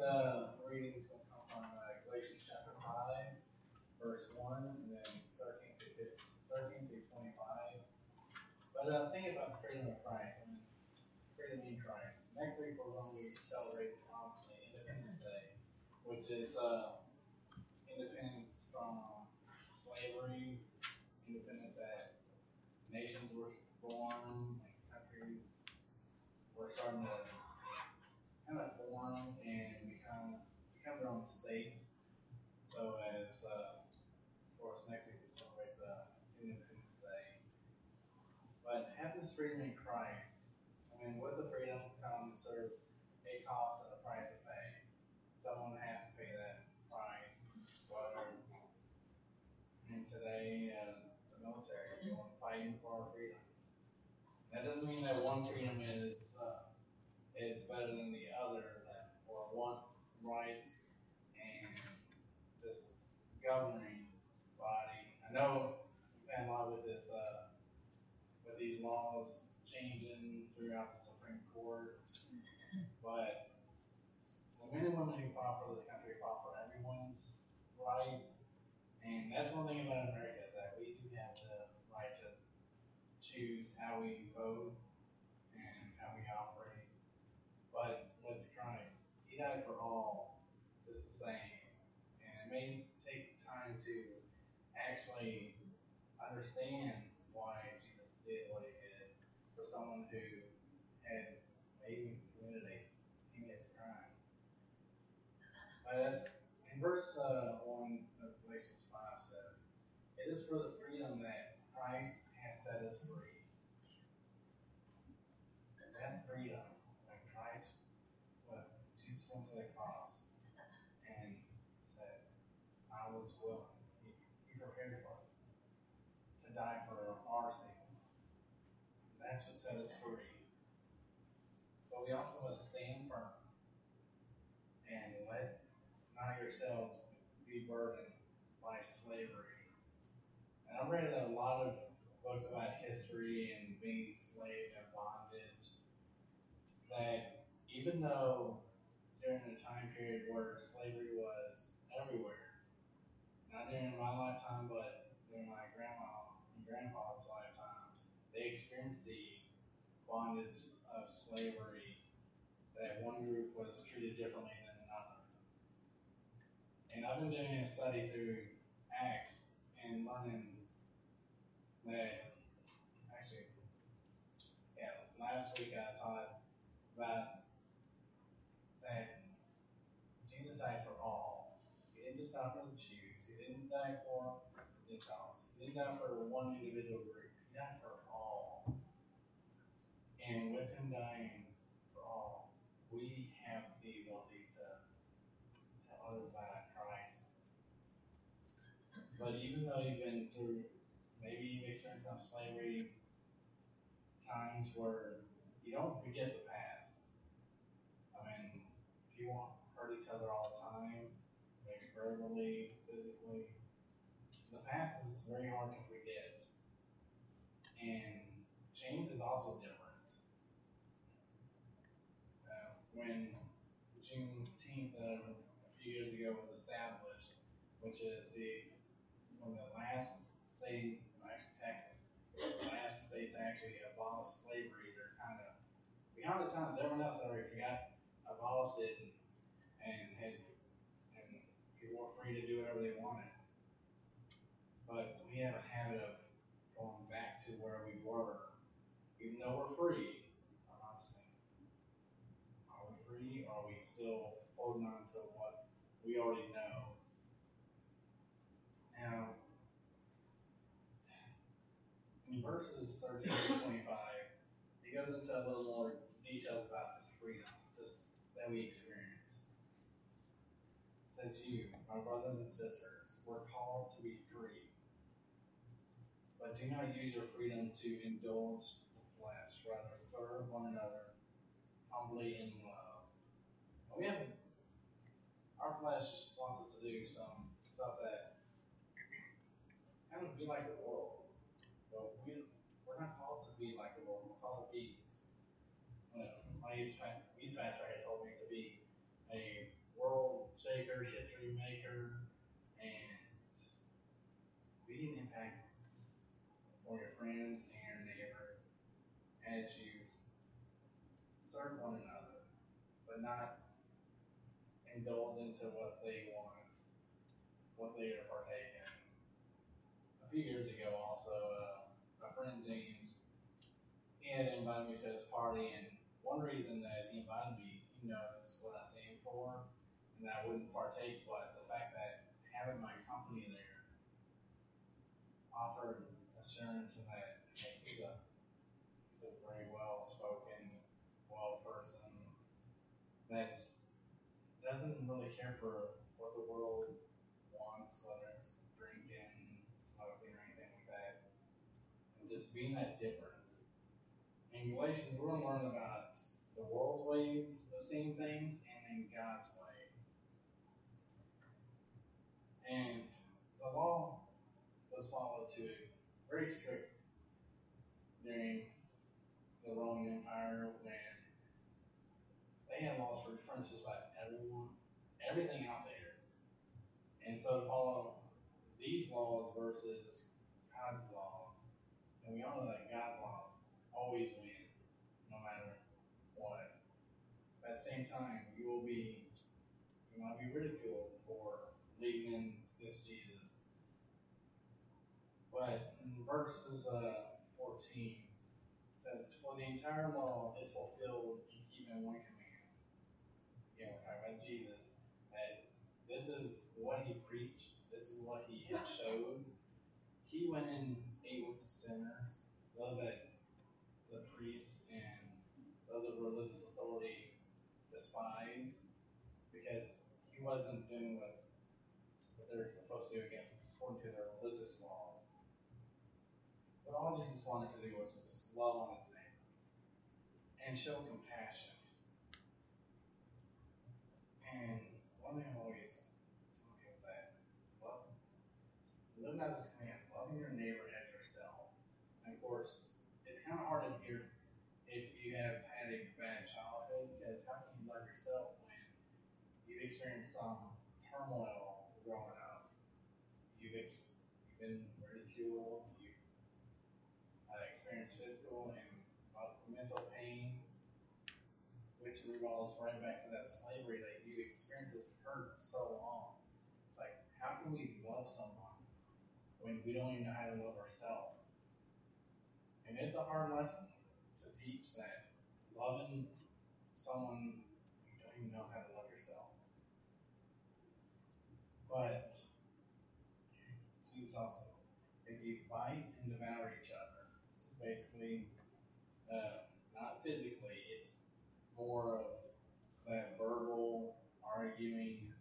reading is going to come from Galatians chapter 5, verse 1, and then 13 through 25. But think about the freedom of Christ. I mean, freedom in Christ. Next week we're going to be celebrating, obviously, Independence Day, which is independence from slavery, independence that nations were born, like countries were starting to kind of form and become their own state. So as of course next week we celebrate the Independence Day. But having this freedom in Christ, I mean, with the freedom comes there's a cost and a price to pay. Someone has to pay that price. Whether in today the military is fighting for our freedom. That doesn't mean that one freedom is better than the other, or one rights and this governing body. I know we've had a lot with this with these laws changing throughout the Supreme Court, but the men and women who fought for this country fought for everyone's rights, and that's one thing about America, is that we do have the right to choose how we vote and how we operate. But with Christ, He died for all, just the same. And it may take time to actually understand why Jesus did what He did for someone who had maybe committed a heinous crime. But that's in verse 1 of Galatians 5 says, "It is for the freedom that Christ has set us free." And that freedom, when Christ, Jesus went to the cross and said, "I was willing." He prepared for us to die for our sins. That's what set us free. But we also must stand firm and let not yourselves be burdened by slavery. And I've read a lot of books about history and being enslaved and bondage, that even though during a time period where slavery was everywhere, not during my lifetime, but during my grandma and grandpa's lifetimes, they experienced the bondage of slavery, that one group was treated differently than another. And I've been doing a study through Acts and learning that, actually, last week I taught about that Jesus died for all. He didn't just die for the Jews. He didn't die for the Gentiles. He didn't die for one individual group. He died for all. And with Him dying for all, we have the ability to tell others about Christ. But even though you've been through, maybe you've experienced some slavery times where you don't forget the past. I mean, people hurt each other all the time, maybe verbally, physically. The past is very hard to forget. And change is also different. When Juneteenth a few years ago was established, which is one of the last state, actually Texas, the last state to actually abolish slavery. They're kind of behind the times. Everyone else already forgot, abolished it, and people were free to do whatever they wanted. But we have a habit of going back to where we were, even though we're free. Are we free? Or are we still holding on to what we already know? Now, in verses 13 to 25, he goes into a little more details about this freedom that we experience. It says, "You, my brothers and sisters, were called to be free. But do not use your freedom to indulge the flesh. Rather, serve one another humbly in love." Our flesh wants us to do some stuff that kind of be like the world. But we're not called to be like the world. We're called to be, my youth pastor had told me, to be a world shaker, history maker, and be an impact for your friends and your neighbor as you serve one another, but not indulge into what they want, what they are partaking in. A few years ago, also, my friend James, he had invited me to his party, and one reason that he invited me, he knows what I stand for, and that I wouldn't partake, but the fact that having my company there offered assurance in that hey, he's a very well spoken, well person that doesn't really care for what the world wants, whether it's drinking, smoking, or anything like that, and just being that difference. In Galatians, we're going to learn about the world's ways of seeing things and then God's way. And the law was followed to very strict during the Roman Empire when they had laws for pretty much just about everyone, everything out there. And so to follow these laws versus God's laws, and we all know that God's laws always win, no matter what. At the same time, you might be ridiculed for believing in this Jesus. But in verses 14, it says, "For the entire law is fulfilled in keeping one command." Again, we're talking about Jesus. That this is what he preached. This is what he showed. He went and ate with the sinners, those that the priests and those of religious authority despise, because he wasn't doing what they're supposed to do again according to their religious laws. But all Jesus wanted to do was to just love on his neighbor and show compassion. And one thing I've always told me was that living out this command, loving your neighbor as yourself. And of course, it's kind of hard to hear if you have had a bad childhood, because how can you love yourself when you've experienced some turmoil growing up? You've been ridiculed, you've experienced physical and mental pain, which revolves right back to that slavery that you experienced this hurt so long. Like, how can we love someone when we don't even know how to love ourselves? And it's a hard lesson to teach that loving someone you don't even know how to love yourself. But Jesus also, if you fight and devour each other, so basically, not physically, it's more of that verbal arguing.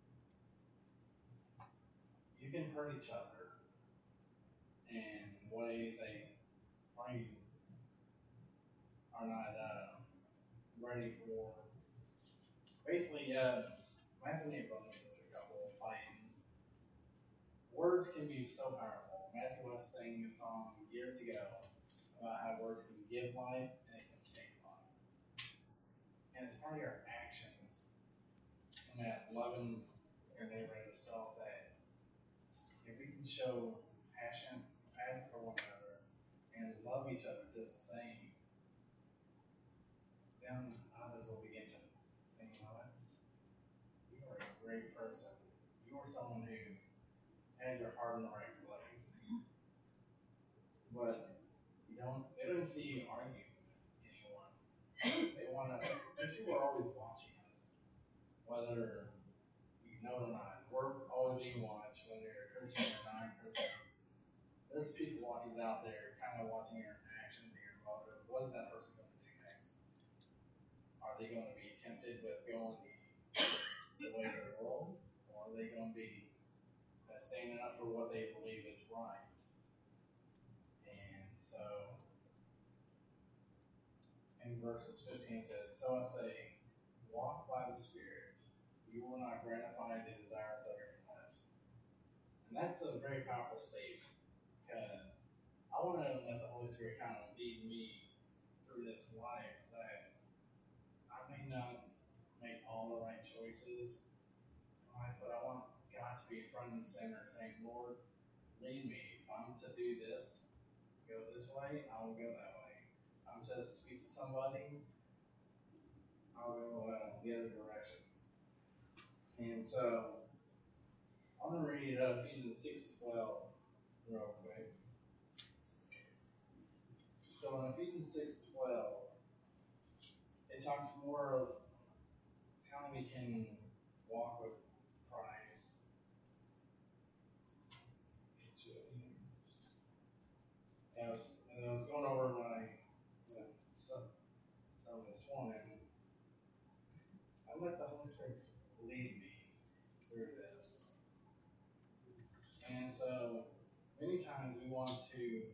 You can hurt each other in ways that you are not ready for. Basically, imagine a brother and sister couple fighting. Words can be so powerful. Matthew West sang a song years ago about how words can give life and it can take life. And it's part of your actions and that loving your neighbor as yourself that if we can show passion for one another and love each other just the same, then others will begin to say, you know what? You are a great person. You are someone who has your heart in the right place. But they don't see you arguing with anyone. They want to, because people are always watching us, whether you know it or not. We're always being watched, whether you're a Christian or not a Christian. There's people watching out there, kind of watching your actions and your motive. What is that person going to do next? Are they going to be tempted with going the way of the world, or are they going to be standing up for what they believe is right? And so, in verses 15 it says, "So I say, walk by the Spirit. You will not gratify the desires of your flesh." And that's a very powerful statement, because I want to let the Holy Spirit kind of lead me through this life, that I may not make all all the right choices. But I want God to be front and center, saying, Lord, lead me. If I'm to do this, go this way, I will go that way. If I'm to speak to somebody, I'll go the other direction. And so, I'm going to read Ephesians 6:12 real quick. So in Ephesians 6:12, it talks more of how we can walk with Christ. And I was going over my some this morning. I let the Holy Spirit lead me through this. And so many times we want to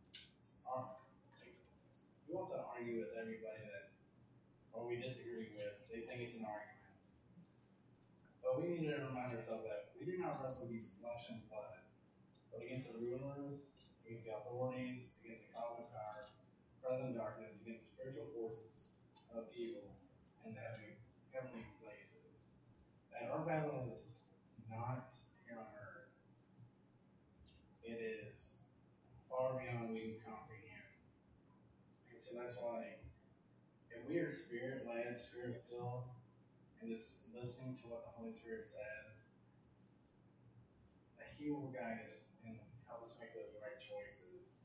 argue with everybody or we disagree with. They think it's an argument. But we need to remind ourselves that we do not wrestle against flesh and blood, but against the rulers, against the authorities, against the cosmic power, present darkness, against spiritual forces of evil in the heavenly places. And our battle is not here on earth. It is far beyond we can comprehend. And so that's why if we are spirit-led, spirit-filled, and just listening to what the Holy Spirit says, that He will guide us and help us make those right choices.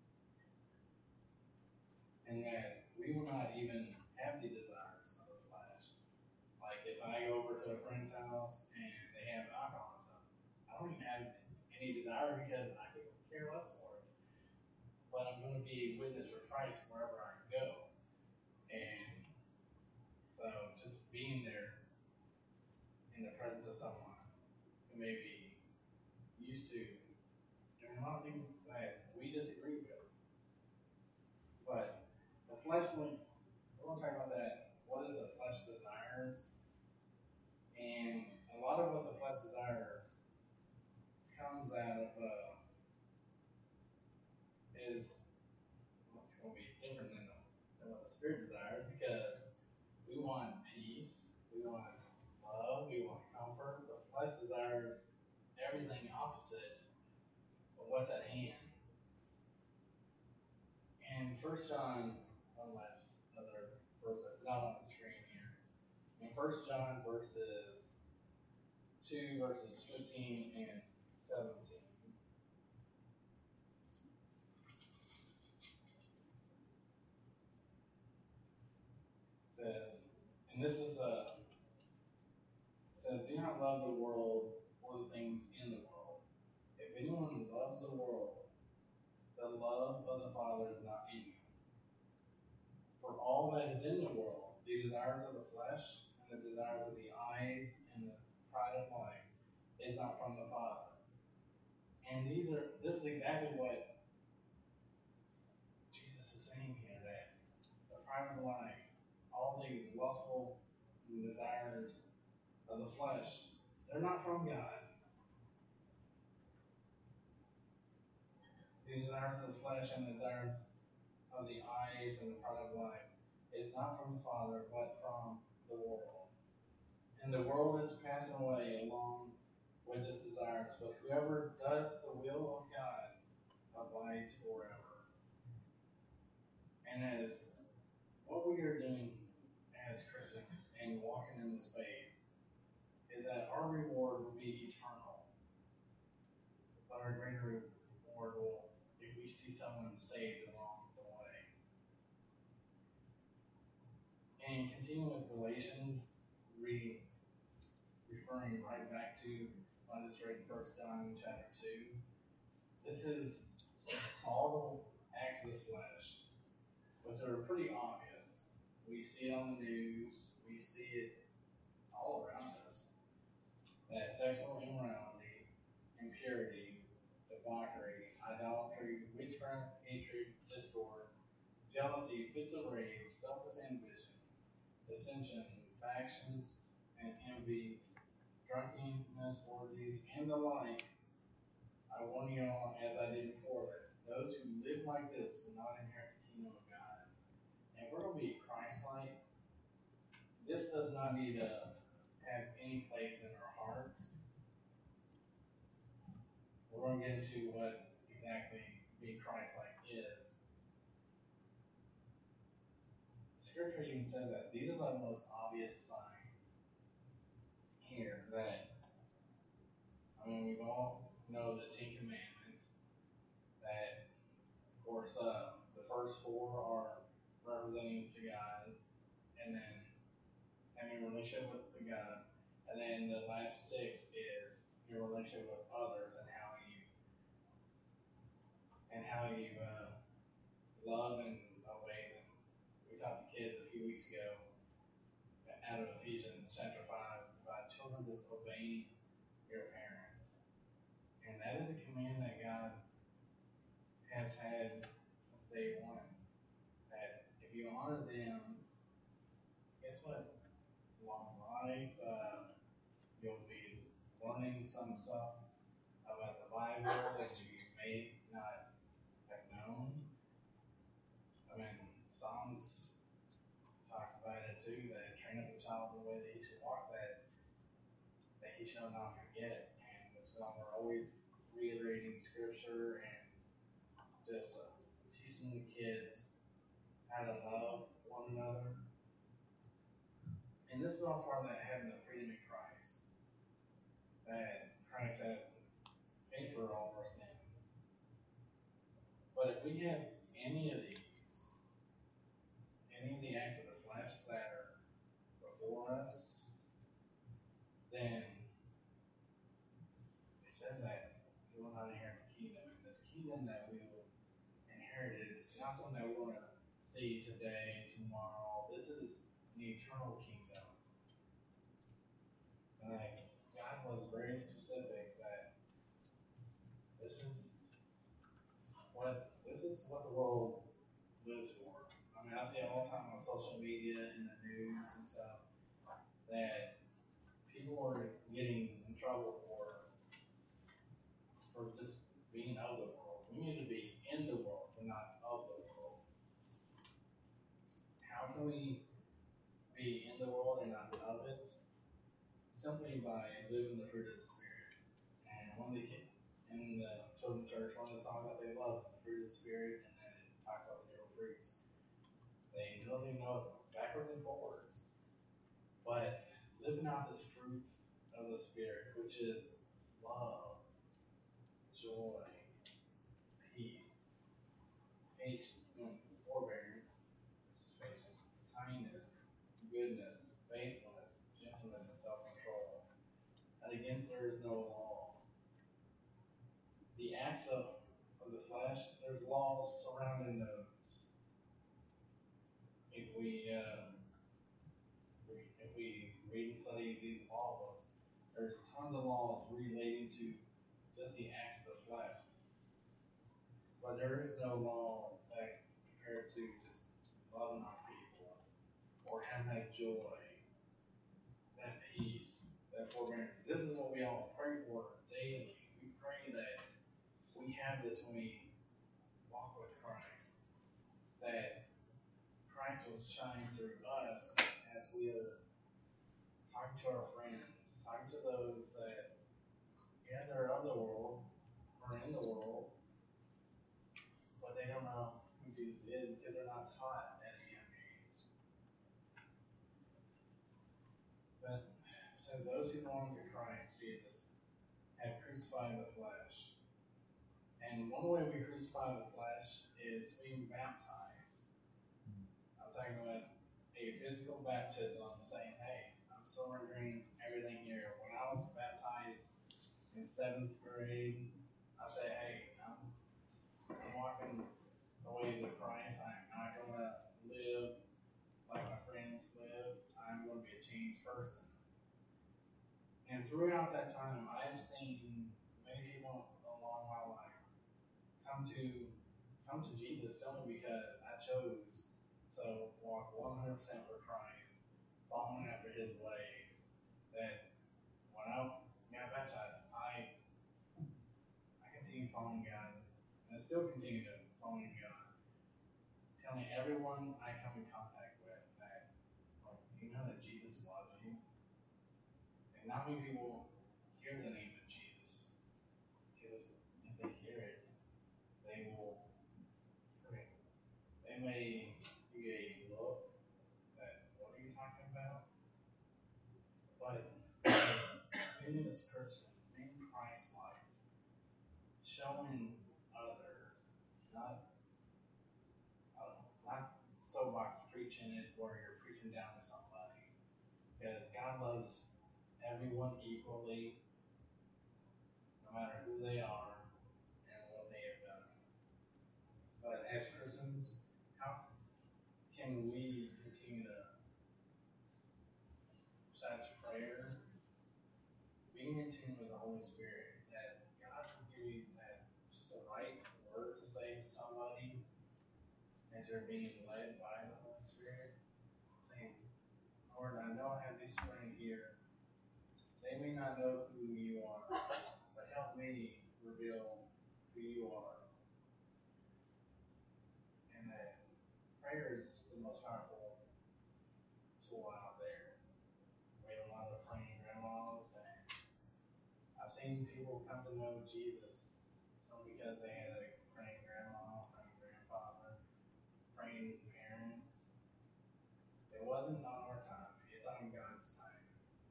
And that we will not even have the desires of the flesh. Like if I go over to a friend's house and they have alcoholism, I don't even have any desire because I could care less for it. But I'm going to be a witness for Christ wherever I go. And so just being there in the presence of someone who may be used to doing a lot of things that we disagree with. But the fleshly, we're going to talk about that. What is the flesh desires? And a lot of what the flesh desires comes out of it's going to be different than what the Spirit desires, because we want peace, we want love, we want comfort. The flesh desires everything opposite of what's at hand. And 1 John, one last other verse that's not on the screen here. In 1 John verses 2, verses 15 and 17. Says, and this is says, do not love the world or the things in the world. If anyone loves the world, the love of the Father is not in you. For all that is in the world, the desires of the flesh and the desires of the eyes and the pride of life, is not from the Father. And this is exactly what Jesus is saying here, that the pride of life, all the lustful desires of the flesh, they're not from God. The desires of the flesh and the desires of the eyes and the pride of life is not from the Father, but from the world. And the world is passing away along with its desires, but whoever does the will of God abides forever. And as what we are doing as Christians and walking in this faith is that our reward will be eternal. But our greater reward will, if we see someone saved along the way. And continuing with Galatians, referring right back to, I just read 1 John chapter 2. This is all the acts of the flesh, which are pretty obvious. We see it on the news, we see it all around us. That sexual immorality, impurity, debauchery, idolatry, witchcraft, hatred, discord, jealousy, fits of rage, selfish ambition, dissension, factions, and envy, drunkenness, orgies, and the like. I warn you all, as I did before, that those who live like this will not inherit the kingdom of God. And if we're going to be Christ-like, this does not need to have any place in our hearts. We're going to get into what exactly being Christ-like is. Scripture even says that these are the most obvious signs here that, we all know the Ten Commandments, that, of course, the first four are representing to God, and then having a relationship with God, and then the last six is your relationship with others and how you love and obey them. We talked to kids a few weeks ago out of Ephesians chapter 5 about children disobeying your parents. And that is a command that God has had since day one. That if you honor them, guess what? Long life, you'll be learning some stuff about the Bible that you may not have known. Psalms talks about it too, that train up a child in the way that he should walk, that he shall not forget. And so we're always reiterating scripture and just teaching the kids how to love one another. And this is all part of that having the freedom in Christ. That Christ had paid for all of our sins. But if we have any of the acts of the flesh that are before us, then it says that we will not inherit the kingdom. And this kingdom that we will inherit is not something that we're going to see today, tomorrow. This is an eternal kingdom. And God was very specific that this is what the world lives for. I see it all the time on social media and the news and stuff that people are getting in trouble for just being of the world. We need to be in the world, but not of the world. How can we be in the world and not of it? Simply by living the fruit of the Spirit. And in the children's church, one of the songs that they love, the fruit of the Spirit, and then it talks about the different fruits. They really know it backwards and forwards. But living out this fruit of the Spirit, which is love, joy, peace, patience, forbearance, kindness, goodness, faithfulness, gentleness, and self-control. And against there is no law. The acts of the flesh, there's laws surrounding those. If we read and study these law books, there's tons of laws relating to just the acts of the flesh. But there is no law that compared to just loving our people, or having that joy, that peace, that forbearance. This is what we all pray for daily. We pray that we have this when we walk with Christ, that Christ will shine through us as we are talking to our friends, talking to those that, they're of the world, or in the world, but they don't know who Jesus is because they're not taught at a young age. But it says, those who belong to Christ Jesus have crucified the flesh. And one way we crucify the flesh is being baptized. I'm talking about a physical baptism, saying, hey, I'm surrendering everything here. When I was baptized in 7th grade, I say, hey, I'm walking the ways of Christ. I'm not going to live like my friends live. I'm going to be a changed person. And throughout that time, I've seen many people along my life come to Jesus simply because I chose to walk 100% for Christ, following after His ways. That when I got baptized, I continued following God, and I still continue to follow God, telling everyone I come in contact with that, do you know that Jesus loves you? And not many people hear the name of Jesus. Because if they hear it, they will, okay, they may give you a look that, what are you talking about? But being this person, being Christ-like, showing others, not, I don't know, not soapbox preaching it where you're preaching down to somebody. Because God loves everyone equally, no matter who they are and what they have done. But as Christians, how can we continue to, besides prayer, being in tune with the Holy Spirit, that God will give you that just the right word to say to somebody as you're being led by the Holy Spirit, saying, Lord, I know I have this friend here. They may not know who you are, but help me reveal who you are. And that prayer is the most powerful tool out there. We have a lot of praying grandmas, and I've seen people come to know Jesus some because they had a praying grandma, praying grandfather, praying parents. It wasn't on our time, it's on God's time.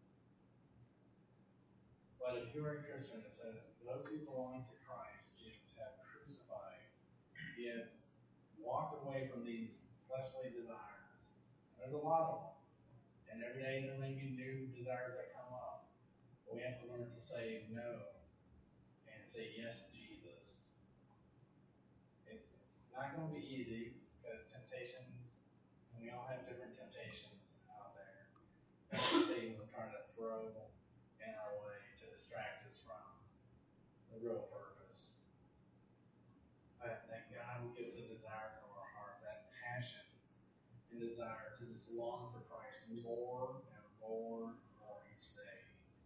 But if you are a Christian, it says, those who belong to Christ Jesus have crucified, you have walked away from these fleshly desires. There's a lot of them. And every day there may be new desires that come up. But we have to learn to say no and say yes to Jesus. It's not going to be easy because temptations, and we all have different temptations out there. Satan will try to throw in our way to distract us from the real purpose. But that God gives a desire to our hearts, that passion and desire to just long for Christ more and more and more each day.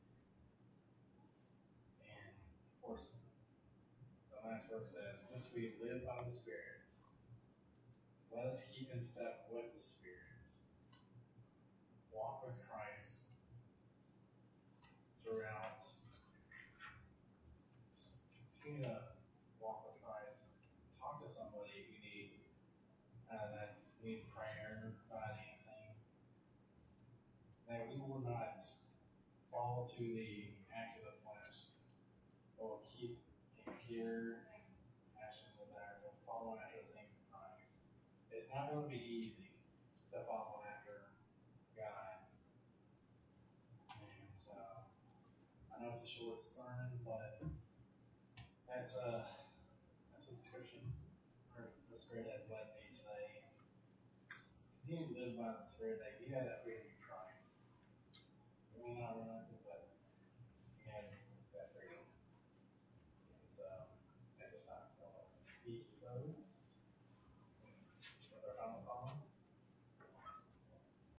And of course, the last verse says, since we live by the Spirit, let us keep in step with the Spirit. Walk with Christ throughout. Continue to walk with Christ. Talk to somebody if you need that need prayer about anything. That we will not fall to the acts of the flesh, but will keep impure and passion desire to follow after the things of Christ. It's not going to be easy to follow after God. And so, I know it's a short sermon, but that's what the scripture, or the Spirit has led me today. Continue to live by the Spirit, that you have that freedom in Christ. You may not realize it, but you have that freedom. And so, at this time, I'll peace.